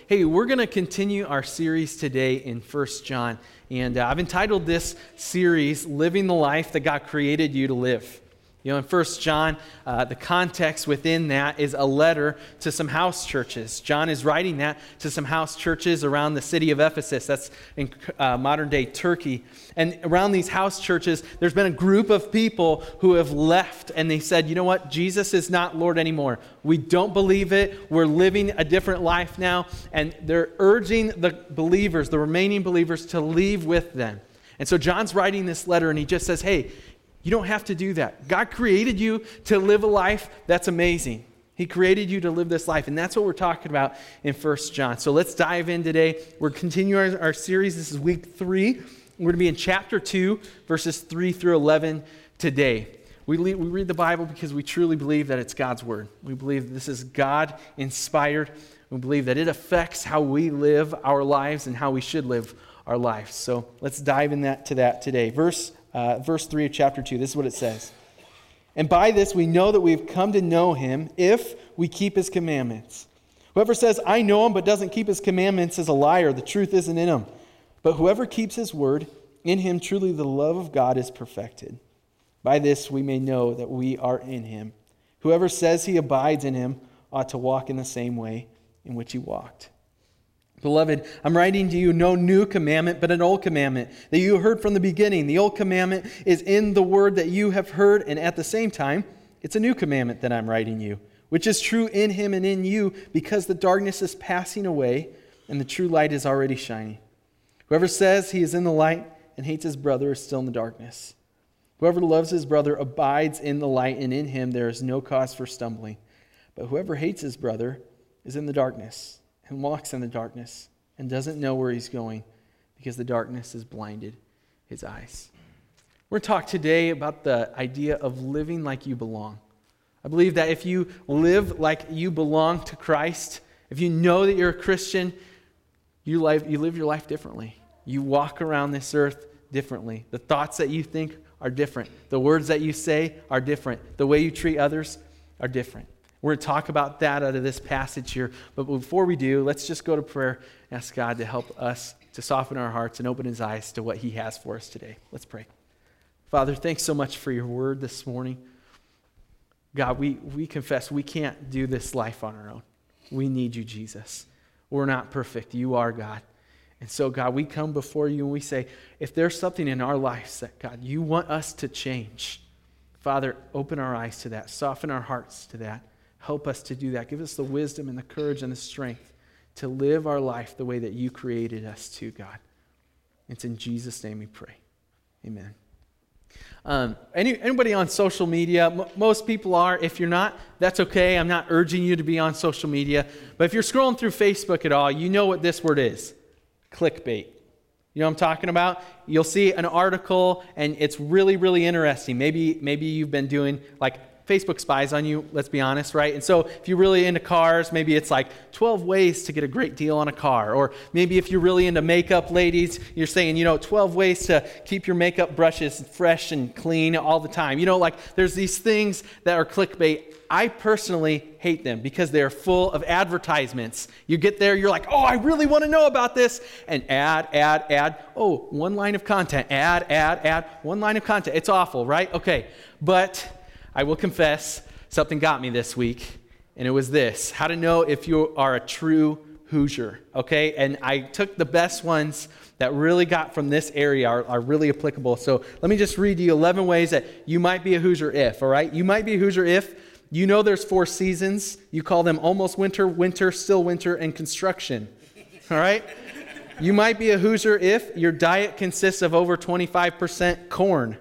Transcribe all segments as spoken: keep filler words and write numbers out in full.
Hey, we're going to continue our series today in First John. And uh, I've entitled this series, Living the Life That God Created You to Live. You know, in First John, uh, the context within that is a letter to some house churches. John is writing that to some house churches around the city of Ephesus. That's in uh, modern-day Turkey. And around these house churches, there's been a group of people who have left, and they said, you know what? Jesus is not Lord anymore. We don't believe it. We're living a different life now. And they're urging the believers, the remaining believers, to leave with them. And so John's writing this letter, and he just says, hey, you don't have to do that. God created you to live a life that's amazing. He created you to live this life, and that's what we're talking about in First John. So let's dive in today. We're continuing our, our series. This is week three. We're going to be in chapter two, verses three through eleven today. We, le- we read the Bible because we truly believe that it's God's word. We believe this is God-inspired. We believe that it affects how we live our lives and how we should live our lives. So let's dive in that to that today. Verse Uh, verse three of chapter two, this is what it says. And by this we know that we've come to know him if we keep his commandments. Whoever says, I know him, but doesn't keep his commandments is a liar. The truth isn't in him. But whoever keeps his word, in him truly the love of God is perfected. By this we may know that we are in him. Whoever says he abides in him ought to walk in the same way in which he walked. Beloved, I'm writing to you no new commandment, but an old commandment that you heard from the beginning. The old commandment is in the word that you have heard, and at the same time, it's a new commandment that I'm writing you, which is true in him and in you, because the darkness is passing away and the true light is already shining. Whoever says he is in the light and hates his brother is still in the darkness. Whoever loves his brother abides in the light, and in him there is no cause for stumbling. But whoever hates his brother is in the darkness and walks in the darkness and doesn't know where he's going because the darkness has blinded his eyes. We're going to talk today about the idea of living like you belong. I believe that if you live like you belong to Christ, if you know that you're a Christian, you live, you live your life differently. You walk around this earth differently. The thoughts that you think are different. The words that you say are different. The way you treat others are different. We're going to talk about that out of this passage here. But before we do, let's just go to prayer and ask God to help us to soften our hearts and open his eyes to what he has for us today. Let's pray. Father, thanks so much for your word this morning. God, we, we confess we can't do this life on our own. We need you, Jesus. We're not perfect. You are God. And so, God, we come before you and we say, if there's something in our lives that, God, you want us to change, Father, open our eyes to that. Soften our hearts to that. Help us to do that. Give us the wisdom and the courage and the strength to live our life the way that you created us to, God. It's in Jesus' name we pray. Amen. Um, any, anybody on social media? M- most people are. If you're not, that's okay. I'm not urging you to be on social media. But if you're scrolling through Facebook at all, you know what this word is. Clickbait. You know what I'm talking about? You'll see an article, and it's really, really interesting. Maybe, maybe you've been doing like Facebook spies on you, let's be honest, right? And so if you're really into cars, maybe it's like twelve ways to get a great deal on a car. Or maybe if you're really into makeup, ladies, you're saying, you know, twelve ways to keep your makeup brushes fresh and clean all the time. You know, like there's these things that are clickbait. I personally hate them because they're full of advertisements. You get there, you're like, oh, I really want to know about this. And ad, ad, ad. Oh, one line of content. Ad, ad, ad. One line of content. It's awful, right? Okay. But I will confess, something got me this week, and it was this: how to know if you are a true Hoosier, okay? And I took the best ones that really got from this area, are, are really applicable. So let me just read you eleven ways that you might be a Hoosier if, all right? You might be a Hoosier if you know there's four seasons. You call them almost winter, winter, still winter, and construction, all right? You might be a Hoosier if your diet consists of over twenty-five percent corn.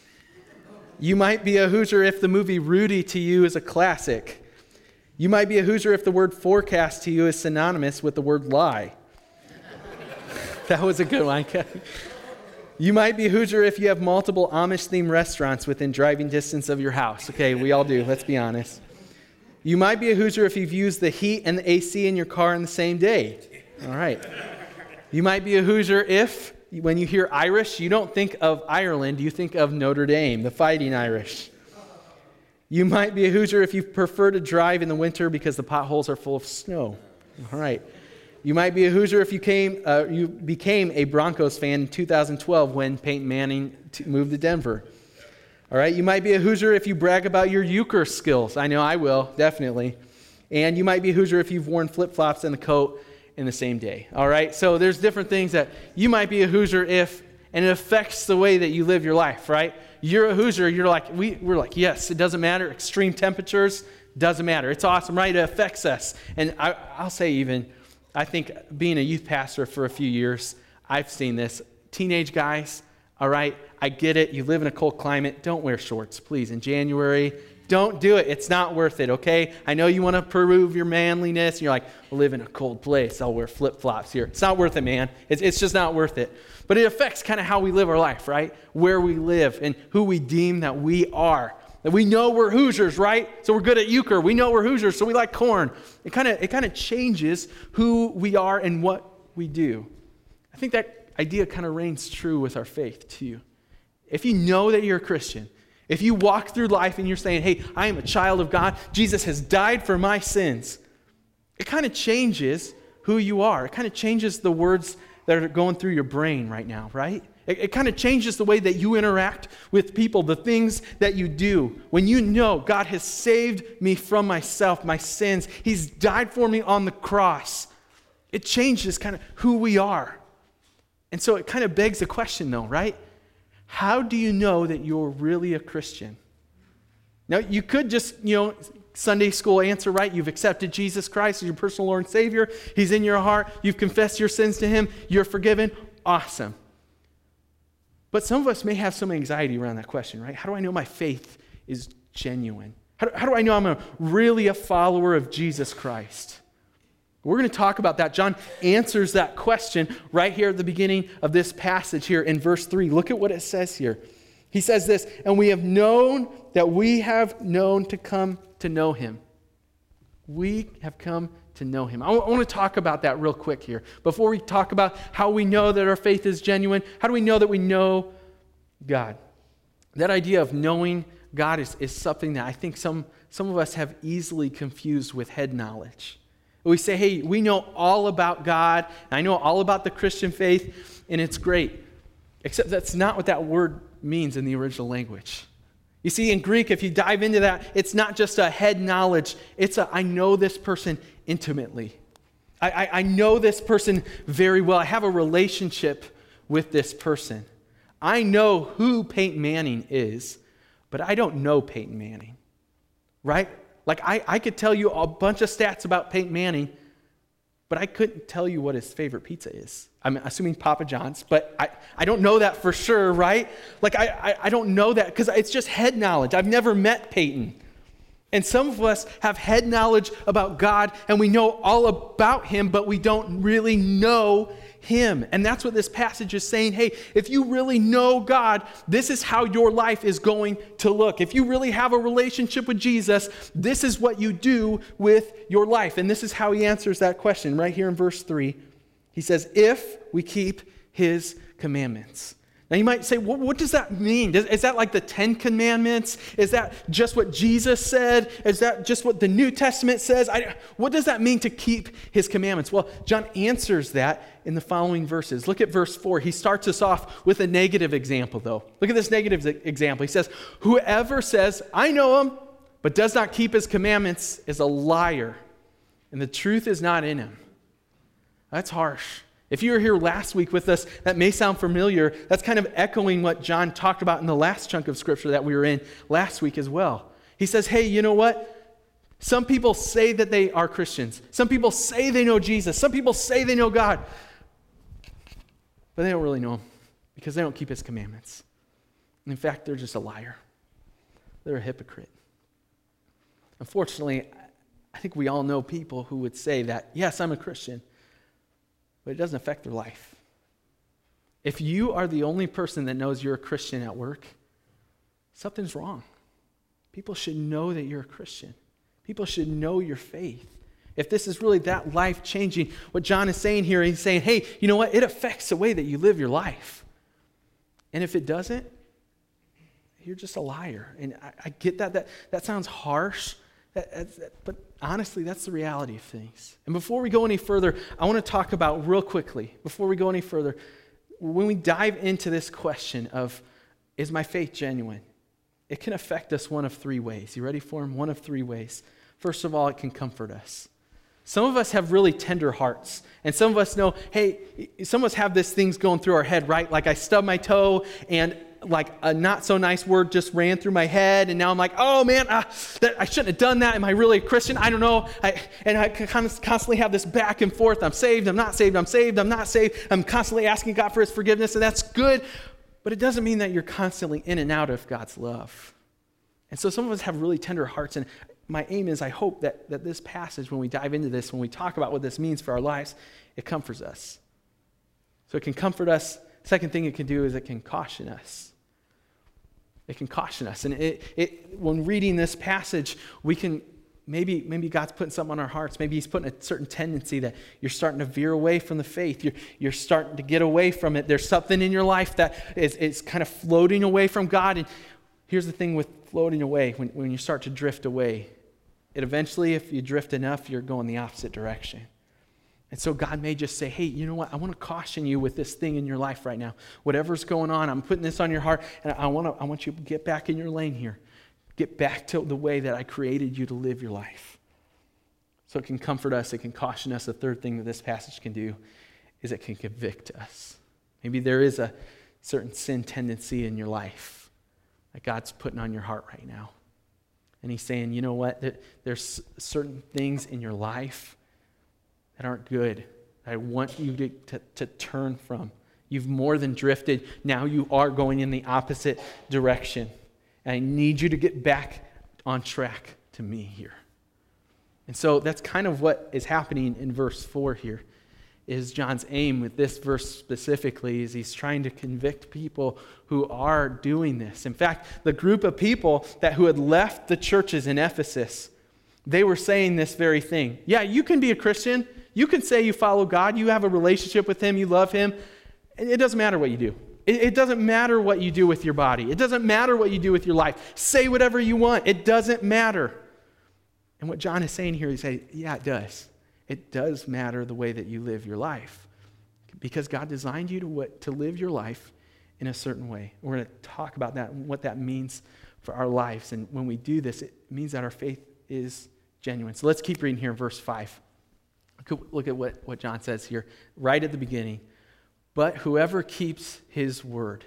You might be a Hoosier if the movie Rudy to you is a classic. You might be a Hoosier if the word forecast to you is synonymous with the word lie. That was a good one. You might be a Hoosier if you have multiple Amish-themed restaurants within driving distance of your house. Okay, we all do, let's be honest. You might be a Hoosier if you've used the heat and the A C in your car in the same day. All right. You might be a Hoosier if when you hear Irish, you don't think of Ireland, you think of Notre Dame, the Fighting Irish. You might be a Hoosier if you prefer to drive in the winter because the potholes are full of snow. All right. You might be a Hoosier if you came, uh, you became a Broncos fan in two thousand twelve when Peyton Manning t- moved to Denver. All right, you might be a Hoosier if you brag about your euchre skills. I know I will, definitely. And you might be a Hoosier if you've worn flip-flops and the coat in the same day. All right, so there's different things that you might be a Hoosier if, and it affects the way that you live your life, right? You're a Hoosier, you're like, we, we're like, yes, it doesn't matter. Extreme temperatures, doesn't matter. It's awesome, right? It affects us. And I, I'll say even, I think being a youth pastor for a few years, I've seen this. Teenage guys, all right, I get it. You live in a cold climate. Don't wear shorts, please, in January. Don't do it. It's not worth it, okay? I know you want to prove your manliness, and you're like, I live in a cold place. I'll wear flip-flops here. It's not worth it, man. It's, it's just not worth it. But it affects kind of how we live our life, right? Where we live and who we deem that we are. That we know we're Hoosiers, right? So we're good at euchre. We know we're Hoosiers, so we like corn. It kind of it kind of changes who we are and what we do. I think that idea kind of reigns true with our faith too. If you know that you're a Christian, if you walk through life and you're saying, hey, I am a child of God, Jesus has died for my sins, it kind of changes who you are. It kind of changes the words that are going through your brain right now, right? It, it kind of changes the way that you interact with people, the things that you do. When you know God has saved me from myself, my sins, He's died for me on the cross, it changes kind of who we are. And so it kind of begs the question though, right? How do you know that you're really a Christian? Now, you could just, you know, Sunday school answer, right? You've accepted Jesus Christ as your personal Lord and Savior. He's in your heart. You've confessed your sins to Him. You're forgiven. Awesome. But some of us may have some anxiety around that question, right? How do I know my faith is genuine? How do, how do I know I'm a, really a follower of Jesus Christ? We're going to talk about that. John answers that question right here at the beginning of this passage here in verse three. Look at what it says here. He says this, and we have known that we have known to come to know Him. We have come to know Him. I want to talk about that real quick here. Before we talk about how we know that our faith is genuine, how do we know that we know God? That idea of knowing God is, is something that I think some, some of us have easily confused with head knowledge. We say, hey, we know all about God, and I know all about the Christian faith, and it's great. Except that's not what that word means in the original language. You see, in Greek, if you dive into that, it's not just a head knowledge. It's a, I know this person intimately. I, I, I know this person very well. I have a relationship with this person. I know who Peyton Manning is, but I don't know Peyton Manning, right? Like, I, I could tell you a bunch of stats about Peyton Manning, but I couldn't tell you what his favorite pizza is. I'm assuming Papa John's, but I, I don't know that for sure, right? Like, I, I, I don't know that because it's just head knowledge. I've never met Peyton. And some of us have head knowledge about God, and we know all about Him, but we don't really know Him. And that's what this passage is saying. Hey, if you really know God, this is how your life is going to look. If you really have a relationship with Jesus, this is what you do with your life. And this is how He answers that question right here in verse three. He says, if we keep His commandments. Now you might say, well, what does that mean? Is that like the Ten Commandments? Is that just what Jesus said? Is that just what the New Testament says? I, what does that mean to keep His commandments? Well, John answers that in the following verses. Look at verse four. He starts us off with a negative example, though. Look at this negative example. He says, whoever says, I know Him, but does not keep His commandments is a liar, and the truth is not in him. That's harsh. If you were here last week with us, that may sound familiar. That's kind of echoing what John talked about in the last chunk of scripture that we were in last week as well. He says, hey, you know what? Some people say that they are Christians. Some people say they know Jesus. Some people say they know God. But they don't really know Him because they don't keep His commandments. In fact, they're just a liar. They're a hypocrite. Unfortunately, I think we all know people who would say that, yes, I'm a Christian, but it doesn't affect their life. If you are the only person that knows you're a Christian at work, something's wrong. People should know that you're a Christian. People should know your faith. If this is really that life-changing, what John is saying here, he's saying, hey, you know what? It affects the way that you live your life. And if it doesn't, you're just a liar. And I, I get that. that. That sounds harsh. That, that's, that, but honestly, that's the reality of things. And before we go any further, I want to talk about real quickly, before we go any further, when we dive into this question of, is my faith genuine? It can affect us one of three ways. You ready for them? One of three ways. First of all, it can comfort us. Some of us have really tender hearts. And some of us know, hey, some of us have this things going through our head, right? Like I stubbed my toe and like a not so nice word just ran through my head. And now I'm like, oh man, ah, that, I shouldn't have done that. Am I really a Christian? I don't know. I, and I kind of constantly have this back and forth. I'm saved. I'm not saved. I'm saved. I'm not saved. I'm constantly asking God for his forgiveness. And that's good. But it doesn't mean that you're constantly in and out of God's love. And so some of us have really tender hearts. And my aim is I hope that, that this passage, when we dive into this, when we talk about what this means for our lives, it comforts us. So it can comfort us. Second thing it can do is it can caution us. It can caution us. And it, it, when reading this passage, we can, maybe, maybe God's putting something on our hearts. Maybe he's putting a certain tendency that you're starting to veer away from the faith. You're, you're starting to get away from it. There's something in your life that is, is kind of floating away from God. And here's the thing with floating away. When, when you start to drift away, it eventually, if you drift enough, you're going the opposite direction. And so God may just say, hey, you know what? I want to caution you with this thing in your life right now. Whatever's going on, I'm putting this on your heart, and I want to, I want you to get back in your lane here. Get back to the way that I created you to live your life. So it can comfort us. It can caution us. The third thing that this passage can do is it can convict us. Maybe there is a certain sin tendency in your life that God's putting on your heart right now. And he's saying, you know what? There's certain things in your life that aren't good. I want you to, to, to turn from. You've more than drifted. Now you are going in the opposite direction. And I need you to get back on track to me here. And so that's kind of what is happening in verse four here. Is John's aim with this verse specifically is he's trying to convict people who are doing this. In fact, the group of people that who had left the churches in Ephesus, they were saying this very thing. Yeah, you can be a Christian. You can say you follow God. You have a relationship with him. You love him. It doesn't matter what you do. It, it doesn't matter what you do with your body. It doesn't matter what you do with your life. Say whatever you want. It doesn't matter. And what John is saying here, he's saying, yeah, it does. It does matter the way that you live your life because God designed you to, what, to live your life in a certain way. We're going to talk about that and what that means for our lives. And when we do this, it means that our faith is genuine. So let's keep reading here in verse five. Look at what, what John says here right at the beginning. But whoever keeps his word,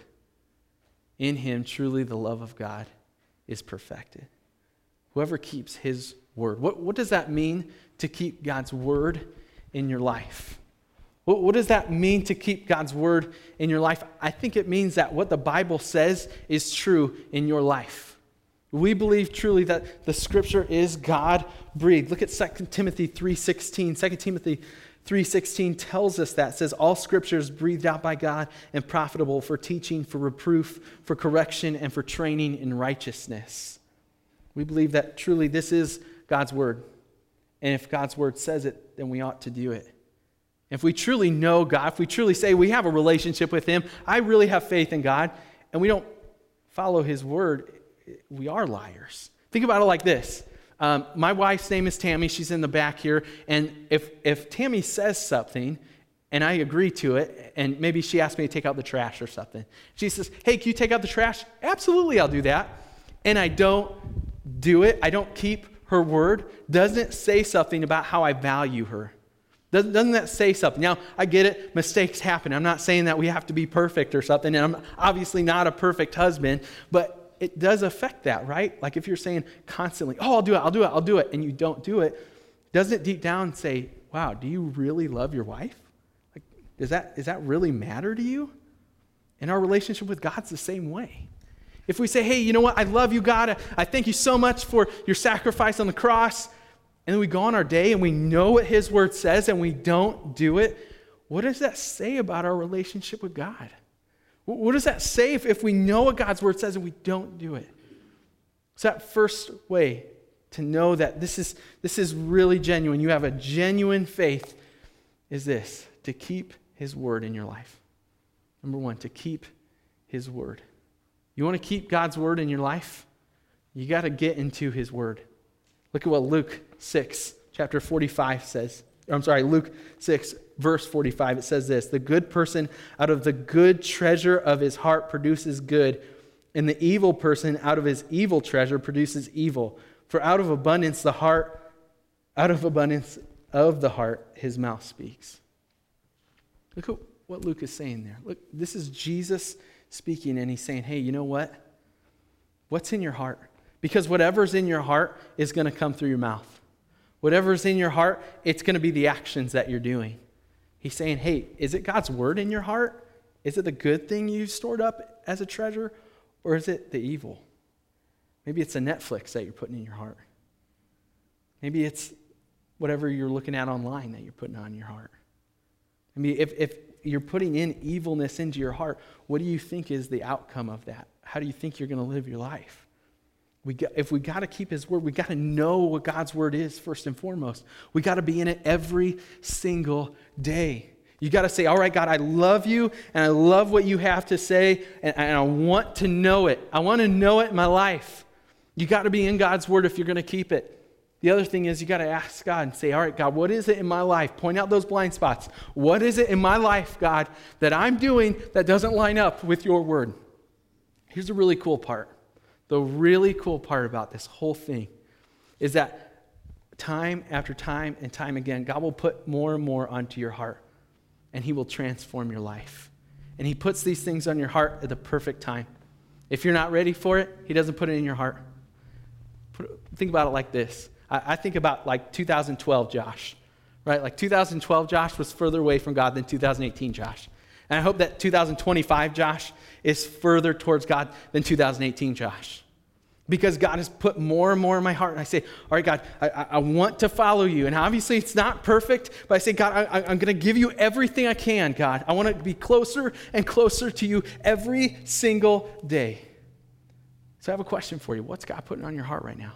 in him truly the love of God is perfected. Whoever keeps his word. What, what does that mean to keep God's word in your life? What, what does that mean to keep God's word in your life? I think it means that what the Bible says is true in your life. We believe truly that the scripture is God-breathed. Look at Second Timothy three sixteen. Second Timothy three sixteen tells us that. It says, all scripture is breathed out by God and profitable for teaching, for reproof, for correction, and for training in righteousness. We believe that truly this is God's word. And if God's word says it, then we ought to do it. If we truly know God, if we truly say we have a relationship with him, I really have faith in God, and we don't follow his word, we are liars. Think about it like this. Um, my wife's name is Tammy. She's in the back here. And if, if Tammy says something and I agree to it, and maybe she asks me to take out the trash or something. She says, hey, can you take out the trash? Absolutely, I'll do that. And I don't do it. I don't keep her word. Doesn't it say something about how I value her? Doesn't, doesn't that say something? Now, I get it. Mistakes happen. I'm not saying that we have to be perfect or something. And I'm obviously not a perfect husband, but it does affect that, right? Like if you're saying constantly, oh, I'll do it, I'll do it, I'll do it, and you don't do it, doesn't it deep down say, wow, do you really love your wife? Like, does that, does that really matter to you? And our relationship with God's the same way. If we say, hey, you know what, I love you, God, I thank you so much for your sacrifice on the cross, and then we go on our day and we know what his word says and we don't do it, what does that say about our relationship with God? What does that say if, if we know what God's word says and we don't do it? So that first way to know that this is, this is really genuine, you have a genuine faith, is this, to keep his word in your life. Number one, to keep his word. You want to keep God's word in your life? You got to get into his word. Look at what Luke six, chapter forty-five says. I'm sorry, Luke six, verse forty-five. It says this: the good person out of the good treasure of his heart produces good, and the evil person out of his evil treasure produces evil. For out of abundance the heart, out of abundance of the heart, his mouth speaks. Look at what Luke is saying there. Look, this is Jesus speaking, and he's saying, hey, you know what? What's in your heart? Because whatever's in your heart is going to come through your mouth. Whatever's in your heart, it's going to be the actions that you're doing. He's saying, hey, is it God's word in your heart? Is it the good thing you've stored up as a treasure? Or is it the evil? Maybe it's a Netflix that you're putting in your heart. Maybe it's whatever you're looking at online that you're putting on your heart. I mean, if, if you're putting in evilness into your heart, what do you think is the outcome of that? How do you think you're going to live your life? We got, if we got to keep his word, we got to know what God's word is first and foremost. We got to be in it every single day. You got to say, all right, God, I love you, and I love what you have to say, and, and I want to know it. I want to know it in my life. You got to be in God's word if you're going to keep it. The other thing is you got to ask God and say, all right, God, what is it in my life? Point out those blind spots. What is it in my life, God, that I'm doing that doesn't line up with your word? Here's the really cool part. The really cool part about this whole thing is that time after time and time again, God will put more and more onto your heart, and he will transform your life. And he puts these things on your heart at the perfect time. If you're not ready for it, he doesn't put it in your heart. Put, think about it like this. I think about like two thousand twelve Josh, right? Like two thousand twelve Josh was further away from God than two thousand eighteen Josh. And I hope that two thousand twenty-five Josh is further towards God than two thousand eighteen Josh. Because God has put more and more in my heart. And I say, all right, God, I, I want to follow you. And obviously it's not perfect, but I say, God, I, I'm going to give you everything I can, God. I want to be closer and closer to you every single day. So I have a question for you. What's God putting on your heart right now?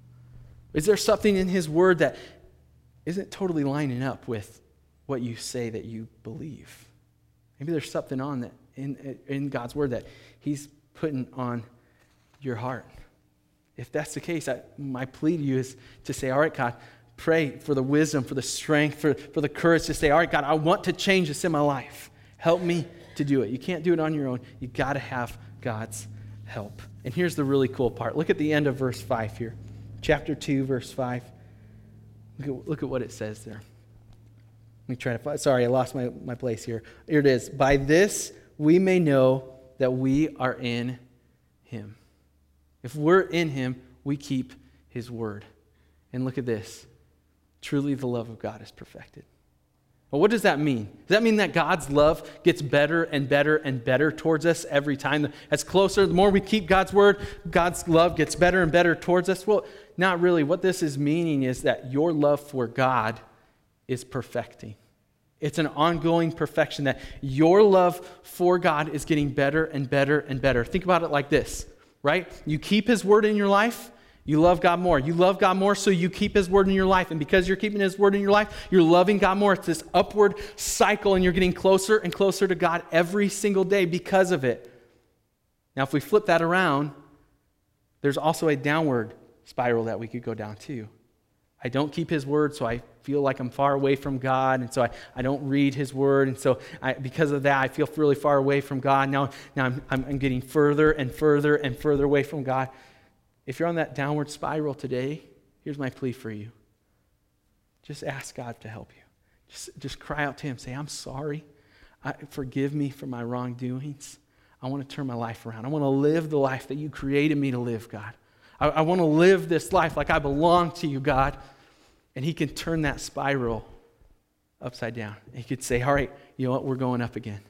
Is there something in his word that isn't totally lining up with what you say that you believe? Maybe there's something on that in, in God's word that he's putting on your heart. If that's the case, I, my plea to you is to say, all right, God, pray for the wisdom, for the strength, for, for the courage to say, all right, God, I want to change this in my life. Help me to do it. You can't do it on your own. You got to have God's help. And here's the really cool part. Look at the end of verse five here. Chapter two, verse five. Look at, look at what it says there. Let me try to find. Sorry, I lost my, my place here. Here it is. By this we may know that we are in him. If we're in him, we keep his word. And look at this. Truly the love of God is perfected. Well, what does that mean? Does that mean that God's love gets better and better and better towards us every time? As closer, the more we keep God's word, God's love gets better and better towards us? Well, not really. What this is meaning is that your love for God is perfecting. It's an ongoing perfection, that your love for God is getting better and better and better. Think about it like this, right? You keep his word in your life, you love God more. You love God more, so you keep his word in your life. And because you're keeping his word in your life, you're loving God more. It's this upward cycle, and you're getting closer and closer to God every single day because of it. Now, if we flip that around, there's also a downward spiral that we could go down too. I don't keep his word, so I feel like I'm far away from God, and so I, I don't read his word, and so I, because of that, I feel really far away from God. Now, now I'm, I'm, I'm getting further and further and further away from God. If you're on that downward spiral today, here's my plea for you. Just ask God to help you. Just, just cry out to him. Say, I'm sorry. I, forgive me for my wrongdoings. I want to turn my life around. I want to live the life that you created me to live, God. I, I want to live this life like I belong to you, God. And he can turn that spiral upside down. He could say, all right, you know what? We're going up again.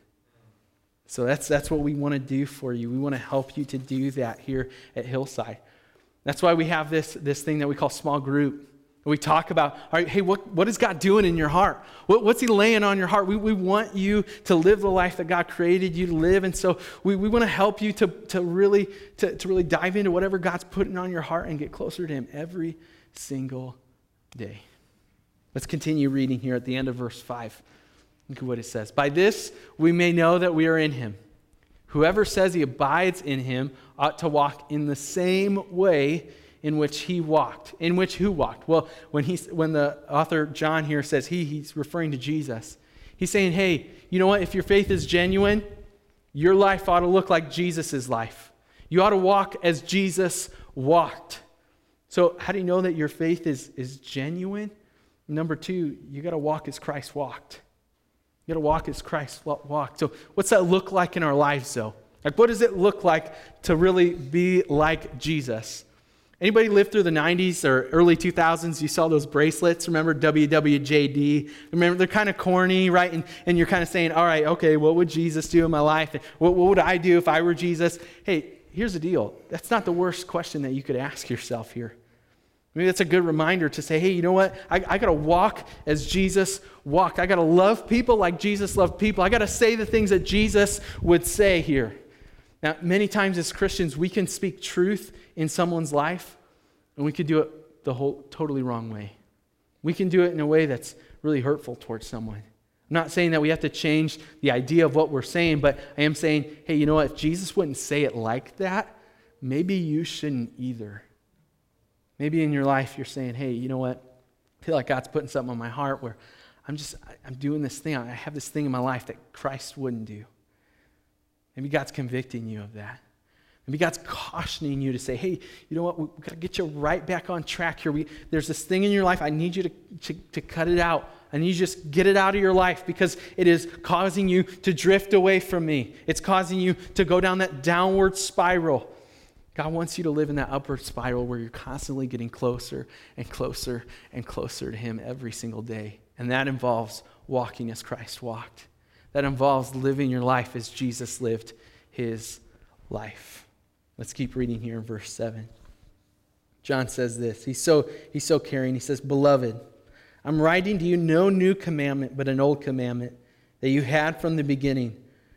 So that's, that's what we want to do for you. We want to help you to do that here at Hillside. That's why we have this, this thing that we call small group. We talk about, all right, hey, what, what is God doing in your heart? What, what's he laying on your heart? We, we want you to live the life that God created you to live. And so we, we want to help you to, to, really, to, to really dive into whatever God's putting on your heart and get closer to him every single day. Let's continue reading here at the end of verse five. Look at what it says. By this we may know that we are in him. Whoever says he abides in him ought to walk in the same way in which he walked. In which who walked? Well, when he, when the author John here says he, he's referring to Jesus. He's saying, hey, you know what? If your faith is genuine, your life ought to look like Jesus' life. You ought to walk as Jesus walked. So how do you know that your faith is, is genuine? Number two, you got to walk as Christ walked. You got to walk as Christ walked. So what's that look like in our lives, though? Like, what does it look like to really be like Jesus? Anybody lived through the nineties or early two thousands? You saw those bracelets. Remember W W J D? Remember, they're kind of corny, right? And, and you're kind of saying, all right, okay, what would Jesus do in my life? What, what would I do if I were Jesus? Hey, here's the deal. That's not the worst question that you could ask yourself here. Maybe that's a good reminder to say, hey, you know what? I, I got to walk as Jesus walked. I got to love people like Jesus loved people. I got to say the things that Jesus would say here. Now, many times as Christians, we can speak truth in someone's life, and we could do it the whole totally wrong way. We can do it in a way that's really hurtful towards someone. I'm not saying that we have to change the idea of what we're saying, but I am saying, hey, you know what? If Jesus wouldn't say it like that, maybe you shouldn't either. Maybe in your life you're saying, hey, you know what? I feel like God's putting something on my heart where I'm just, I'm doing this thing. I have this thing in my life that Christ wouldn't do. Maybe God's convicting you of that. Maybe God's cautioning you to say, hey, you know what? We've got to get you right back on track here. We, there's this thing in your life. I need you to, to, to cut it out. I need you to just get it out of your life because it is causing you to drift away from me. It's causing you to go down that downward spiral. God wants you to live in that upward spiral where you're constantly getting closer and closer and closer to Him every single day. And that involves walking as Christ walked. That involves living your life as Jesus lived His life. Let's keep reading here in verse seven. John says this. He's so, he's so caring. He says, Beloved, I'm writing to you no new commandment, but an old commandment that you had from the beginning.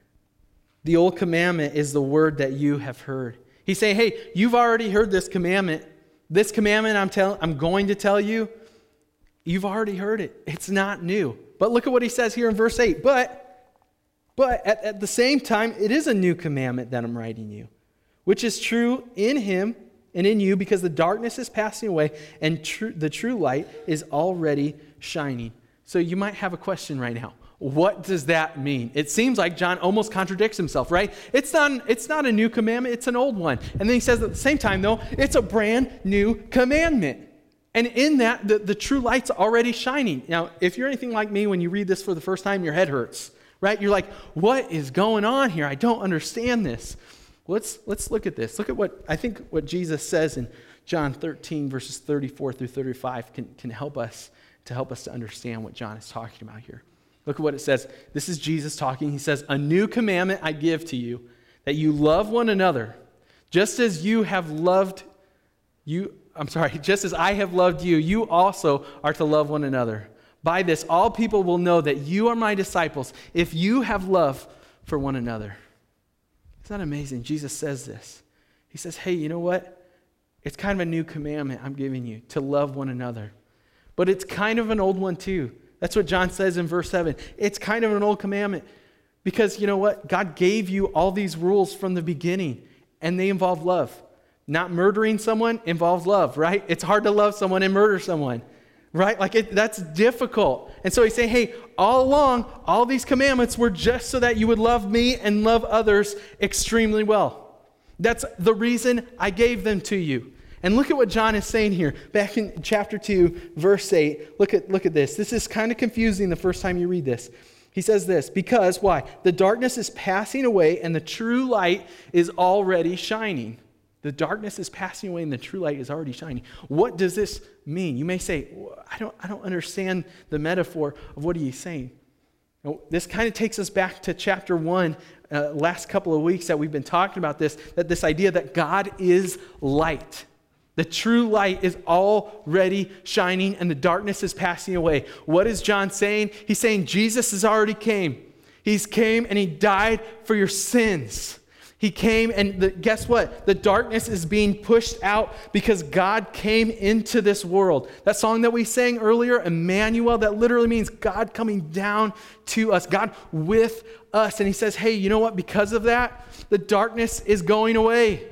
The old commandment is the word that you have heard. He's saying, hey, you've already heard this commandment. This commandment I'm tell, I'm going to tell you, you've already heard it. It's not new. But look at what he says here in verse eight. But, but at, at the same time, it is a new commandment that I'm writing you, which is true in Him and in you because the darkness is passing away and tr- the true light is already shining. So you might have a question right now. What does that mean? It seems like John almost contradicts himself, right? It's not, it's not a new commandment, it's an old one. And then he says at the same time, though, it's a brand new commandment. And in that, the, the true light's already shining. Now, if you're anything like me, when you read this for the first time, your head hurts, right? You're like, what is going on here? I don't understand this. Let's, let's look at this. Look at what, I think what Jesus says in John thirteen, verses thirty-four through thirty-five can, can help us to help us to understand what John is talking about here. Look at what it says. This is Jesus talking. He says, a new commandment I give to you, that you love one another, just as you have loved you, I'm sorry, just as I have loved you, you also are to love one another. By this, all people will know that you are my disciples, if you have love for one another. Isn't that amazing? Jesus says this. He says, hey, you know what? It's kind of a new commandment I'm giving you, to love one another. But it's kind of an old one too. That's what John says in verse seven. It's kind of an old commandment because, you know what? God gave you all these rules from the beginning, and they involve love. Not murdering someone involves love, right? It's hard to love someone and murder someone, right? Like it, that's difficult. And so he's saying, hey, all along, all these commandments were just so that you would love me and love others extremely well. That's the reason I gave them to you. And look at what John is saying here. Back in chapter two, verse eight, look at, look at this. This is kind of confusing the first time you read this. He says this, because, why? The darkness is passing away and the true light is already shining. The darkness is passing away and the true light is already shining. What does this mean? You may say, I don't, I don't understand the metaphor of what he's saying. Now, this kind of takes us back to chapter one, uh, last couple of weeks that we've been talking about this, that this idea that God is light. The true light is already shining and the darkness is passing away. What is John saying? He's saying Jesus has already came. He's came and He died for your sins. He came and the, guess what? The darkness is being pushed out because God came into this world. That song that we sang earlier, Emmanuel, that literally means God coming down to us, God with us. And He says, hey, you know what? Because of that, the darkness is going away.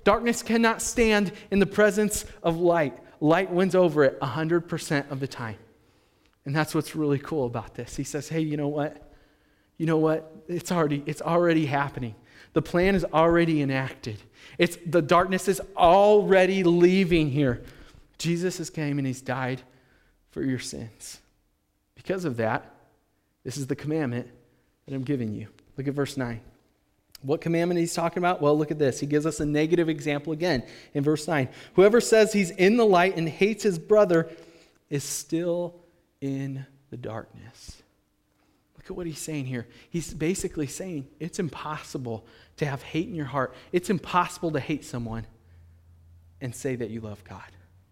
Darkness cannot stand in the presence of light. Light wins over it one hundred percent of the time. And that's what's really cool about this. He says, hey, you know what? You know what? It's already, it's already happening. The plan is already enacted. It's, the darkness is already leaving here. Jesus has came and he's died for your sins. Because of that, this is the commandment that I'm giving you. Look at verse nine. What commandment he's talking about? Well, look at this. He gives us a negative example again in verse nine. Whoever says he's in the light and hates his brother is still in the darkness. Look at what he's saying here. He's basically saying it's impossible to have hate in your heart. It's impossible to hate someone and say that you love God.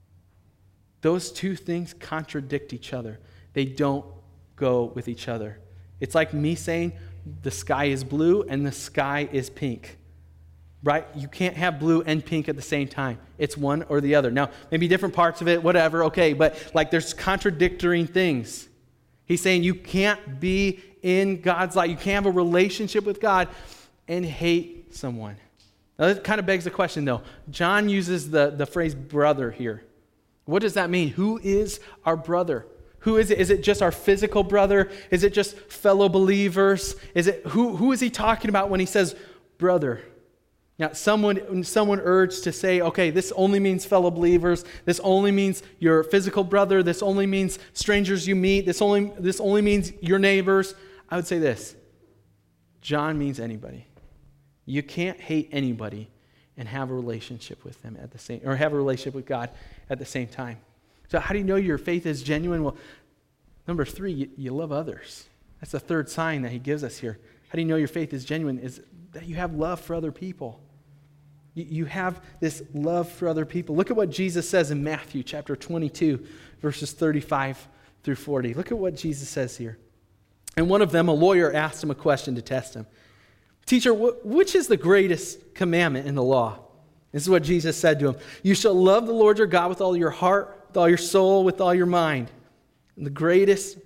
Those two things contradict each other. They don't go with each other. It's like me saying the sky is blue and the sky is pink. Right? You can't have blue and pink at the same time. It's one or the other. Now, maybe different parts of it, whatever, okay, but like there's contradictory things. He's saying you can't be in God's light. You can't have a relationship with God and hate someone. Now, that kind of begs the question, though. John uses the, the phrase brother here. What does that mean? Who is our brother? Who is it? Is it just our physical brother? Is it just fellow believers? Is it who, who is he talking about when he says brother? Now, someone, someone urged to say, okay, this only means fellow believers. This only means your physical brother. This only means strangers you meet. This only, this only means your neighbors. I would say this. John means anybody. You can't hate anybody and have a relationship with them at the same, or have a relationship with God at the same time. So how do you know your faith is genuine? Well, number three, you, you love others. That's the third sign that he gives us here. How do you know your faith is genuine? Is that you have love for other people. You, you have this love for other people. Look at what Jesus says in Matthew chapter twenty-two, verses thirty-five through forty. Look at what Jesus says here. And one of them, a lawyer, asked him a question to test him. Teacher, wh- which is the greatest commandment in the law? This is what Jesus said to him. You shall love the Lord your God with all your heart, with all your soul, with all your mind. And the greatest,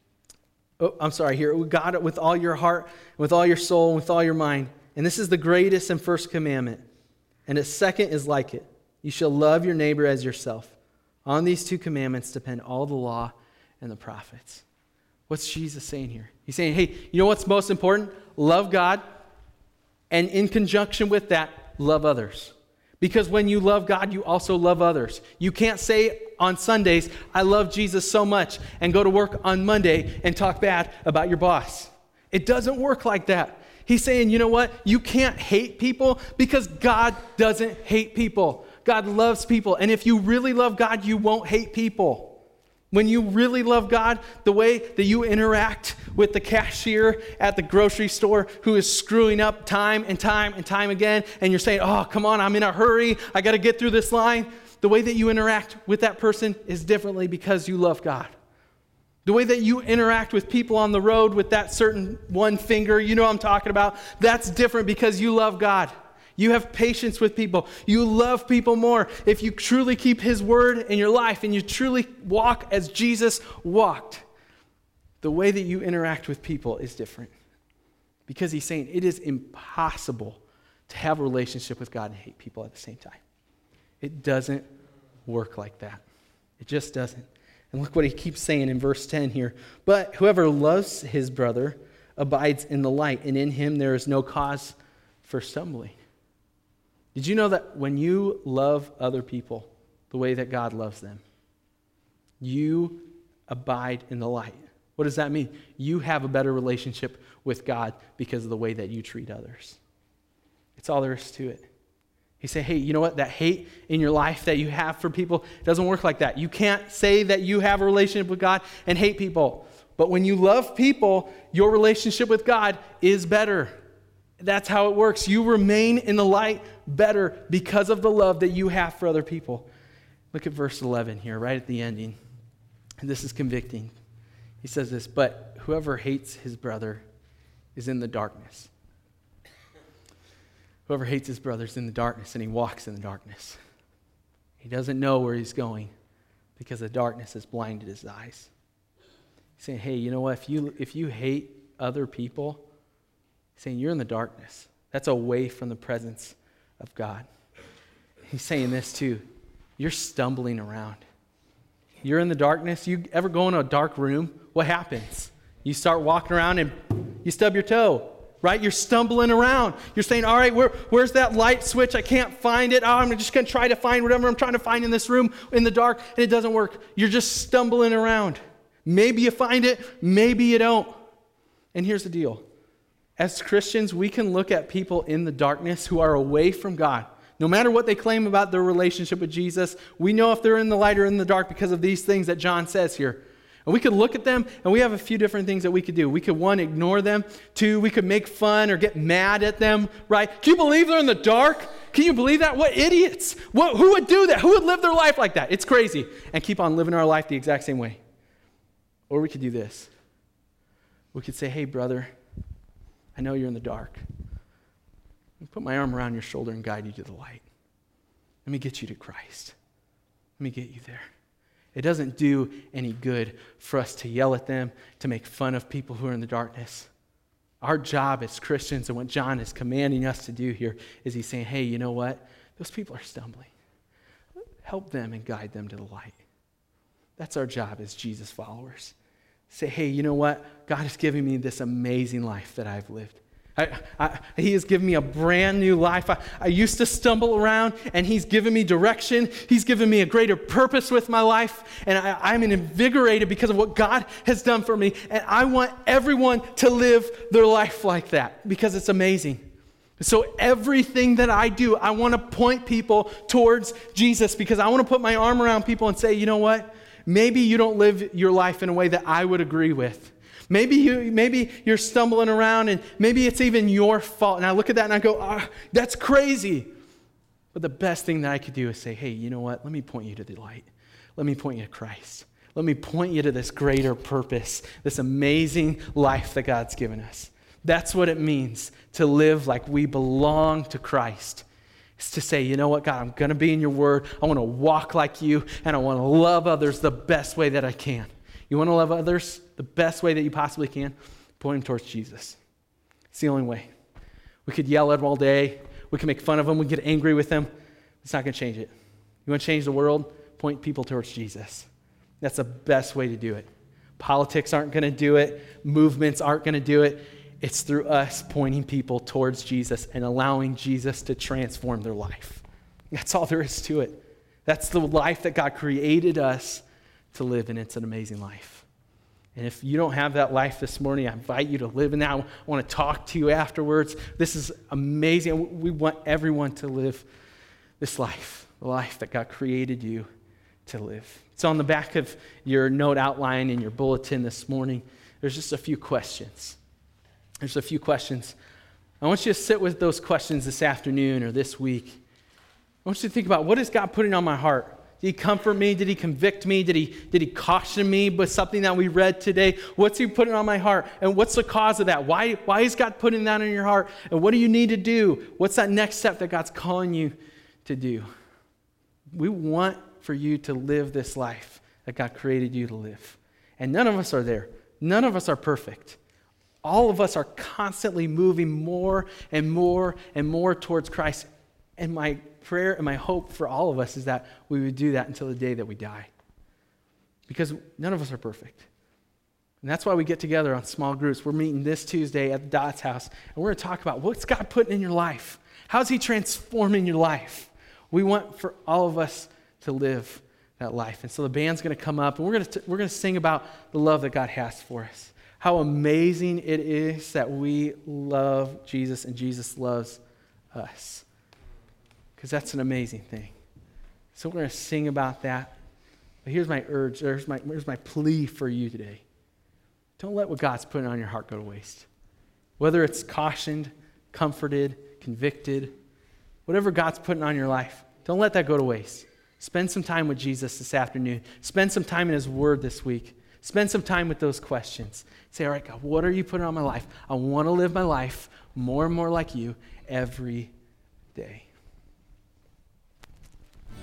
oh, I'm sorry, here, God with all your heart, with all your soul, with all your mind. And this is the greatest and first commandment. And a second is like it. You shall love your neighbor as yourself. On these two commandments depend all the law and the prophets. What's Jesus saying here? He's saying, hey, you know what's most important? Love God. And in conjunction with that, love others. Because when you love God, you also love others. You can't say on Sundays, I love Jesus so much, and go to work on Monday and talk bad about your boss. It doesn't work like that. He's saying, you know what? You can't hate people because God doesn't hate people. God loves people. And if you really love God, you won't hate people. When you really love God, the way that you interact with the cashier at the grocery store who is screwing up time and time and time again, and you're saying, oh, come on, I'm in a hurry, I got to get through this line. The way that you interact with that person is differently because you love God. The way that you interact with people on the road with that certain one finger, you know what I'm talking about, that's different because you love God. You have patience with people. You love people more. If you truly keep his word in your life and you truly walk as Jesus walked, the way that you interact with people is different. Because he's saying it is impossible to have a relationship with God and hate people at the same time. It doesn't work like that. It just doesn't. And look what he keeps saying in verse ten here. But whoever loves his brother abides in the light, and in him there is no cause for stumbling. Did you know that when you love other people the way that God loves them, you abide in the light? What does that mean? You have a better relationship with God because of the way that you treat others. It's all there is to it. You say, hey, you know what? That hate in your life that you have for people, it doesn't work like that. You can't say that you have a relationship with God and hate people. But when you love people, your relationship with God is better. That's how it works. You remain in the light better because of the love that you have for other people. Look at verse eleven here, right at the ending. And this is convicting. He says this, but whoever hates his brother is in the darkness. Whoever hates his brother is in the darkness, and he walks in the darkness. He doesn't know where he's going because the darkness has blinded his eyes. He's saying, hey, you know what? If you, if you hate other people, saying you're in the darkness. That's away from the presence of God. he's saying this too. You're stumbling around. You're in the darkness. You ever go in a dark room? What happens? You start walking around and you stub your toe, right? You're stumbling around. You're saying, all right, where, where's that light switch? I can't find it. Oh, I'm just going to try to find whatever I'm trying to find in this room in the dark, and it doesn't work. You're just stumbling around. Maybe you find it, maybe you don't. And here's the deal. As Christians, we can look at people in the darkness who are away from God. No matter what they claim about their relationship with Jesus, we know if they're in the light or in the dark because of these things that John says here. And we could look at them, and we have a few different things that we could do. We could, one, ignore them. Two, we could make fun or get mad at them, right? Can you believe they're in the dark? Can you believe that? What idiots. What, who would do that? Who would live their life like that? It's crazy. And keep on living our life the exact same way. Or we could do this. We could say, hey, brother, I know you're in the dark. Let me put my arm around your shoulder and guide you to the light. Let me get you to Christ. Let me get you there. It doesn't do any good for us to yell at them, to make fun of people who are in the darkness. Our job as Christians, and what John is commanding us to do here, is he's saying, hey, you know what? Those people are stumbling. Help them and guide them to the light. That's our job as Jesus followers. Say, hey, you know what? God has given me this amazing life that I've lived. I, I, he has given me a brand new life. I, I used to stumble around, and he's given me direction. He's given me a greater purpose with my life, and I, I'm invigorated because of what God has done for me, and I want everyone to live their life like that because it's amazing. So everything that I do, I want to point people towards Jesus because I want to put my arm around people and say, you know what? Maybe you don't live your life in a way that I would agree with. Maybe, you, maybe you're stumbling around, and maybe it's even your fault. And I look at that and I go, oh, that's crazy. But the best thing that I could do is say, hey, you know what? Let me point you to the light. Let me point you to Christ. Let me point you to this greater purpose, this amazing life that God's given us. That's what it means to live like we belong to Christ. It's to say, you know what, God, I'm going to be in your word. I want to walk like you, and I want to love others the best way that I can. You want to love others the best way that you possibly can? Point them towards Jesus. It's the only way. We could yell at them all day. We can make fun of them. We can get angry with them. It's not going to change it. You want to change the world? Point people towards Jesus. That's the best way to do it. Politics aren't going to do it. Movements aren't going to do it. It's through us pointing people towards Jesus and allowing Jesus to transform their life. That's all there is to it. That's the life that God created us to live, and it's an amazing life. And if you don't have that life this morning, I invite you to live in that. I want to talk to you afterwards. This is amazing. We want everyone to live this life, the life that God created you to live. It's on the back of your note outline in your bulletin this morning. There's just a few questions. There's a few questions. I want you to sit with those questions this afternoon or this week. I want you to think about, what is God putting on my heart? Did he comfort me? Did he convict me? Did he, did he caution me with something that we read today? What's he putting on my heart? And what's the cause of that? Why, why is God putting that in your heart? And what do you need to do? What's that next step that God's calling you to do? We want for you to live this life that God created you to live. And none of us are there. None of us are perfect. All of us are constantly moving more and more and more towards Christ. And my prayer and my hope for all of us is that we would do that until the day that we die. Because none of us are perfect. And that's why we get together on small groups. We're meeting this Tuesday at the Dot's house, and we're going to talk about, what's God putting in your life? How's he transforming your life? We want for all of us to live that life. And so the band's going to come up, and we're going to we're going to sing about the love that God has for us. How amazing it is that we love Jesus and Jesus loves us. Because that's an amazing thing. So we're going to sing about that. But here's my urge, here's my, here's my plea for you today. Don't let what God's putting on your heart go to waste. Whether it's cautioned, comforted, convicted, whatever God's putting on your life, don't let that go to waste. Spend some time with Jesus this afternoon. Spend some time in his word this week. Spend some time with those questions. Say, all right, God, what are you putting on my life? I want to live my life more and more like you every day.